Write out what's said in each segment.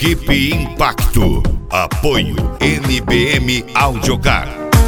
Equipe Impacto. Apoio NBM Audiocar.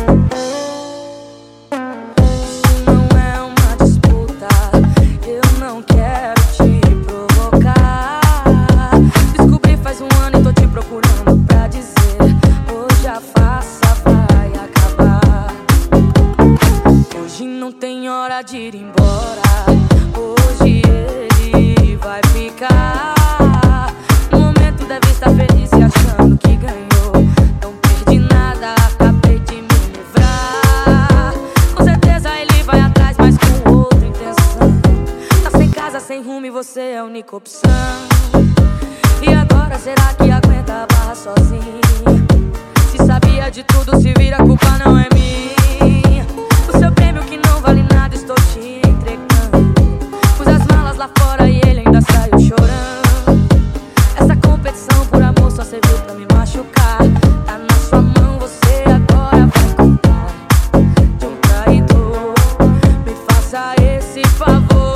Não é uma disputa, eu não quero te provocar. Descobri faz um ano e tô te procurando pra dizer: hoje a farsa vai acabar. Hoje não tem hora de ir embora. Hoje ele vai ficar. No momento deve estar feliz e achando que ganhou. Não perdi nada, acabei de me livrar. Com certeza ele vai atrás, mas com outra intenção. Tá sem casa, sem rumo e você é a única opção. E agora será que aguenta a barra sozinho? Se sabia de tudo, se vira, a culpa não é minha. O seu prêmio que não vale nada, estou te entregando. Pus as malas lá fora e ele ainda saiu chorando. Essa competição por amor só serviu pra me machucar. Tá na sua mão, você agora vai contar de um traidor. Me faça esse favor.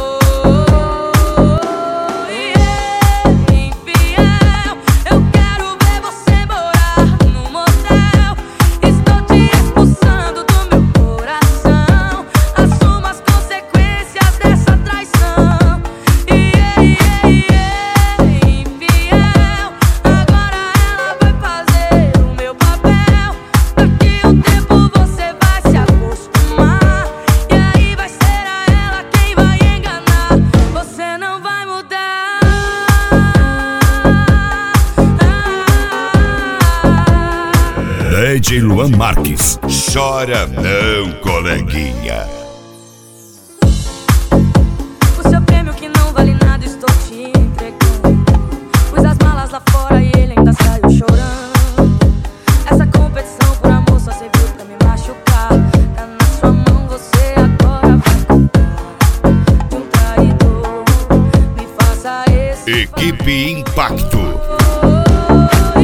DJ Luan Marques. Chora não, coleguinha. O seu prêmio que não vale nada, estou te entregando. Pus as malas lá fora e ele ainda saiu chorando. Essa competição por amor só serviu pra me machucar. Tá na sua mão, você agora vai contar de um traidor. Me faça esse Equipe Impacto. favor.